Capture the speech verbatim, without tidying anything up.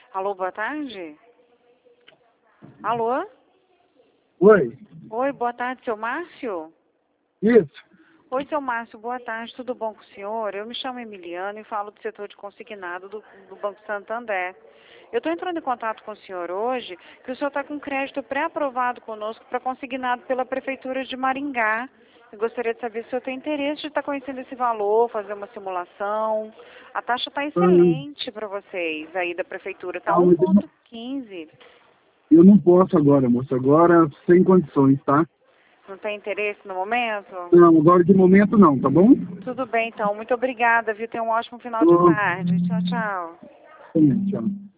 Alô, boa tarde? Alô? Oi. Oi, boa tarde, seu Márcio? Isso. Oi, seu Márcio, boa tarde, tudo bom com o senhor? Eu me chamo Emiliano e falo do setor de consignado do, do Banco Santander. Eu estou entrando em contato com o senhor hoje, que o senhor está com crédito pré-aprovado conosco para consignado pela Prefeitura de Maringá. Eu gostaria de saber se o senhor tem interesse de estar conhecendo esse valor, fazer uma simulação. A taxa está Hum, excelente para vocês aí da Prefeitura, está calma, eu não, um ponto quinze. eu não posso agora, moça. Agora sem condições, tá? Não tem interesse no momento? Não, agora de momento não, tá bom? Tudo bem, então. Muito obrigada, viu? Tenha um ótimo final de Tô... tarde. Tchau, tchau. Tchau.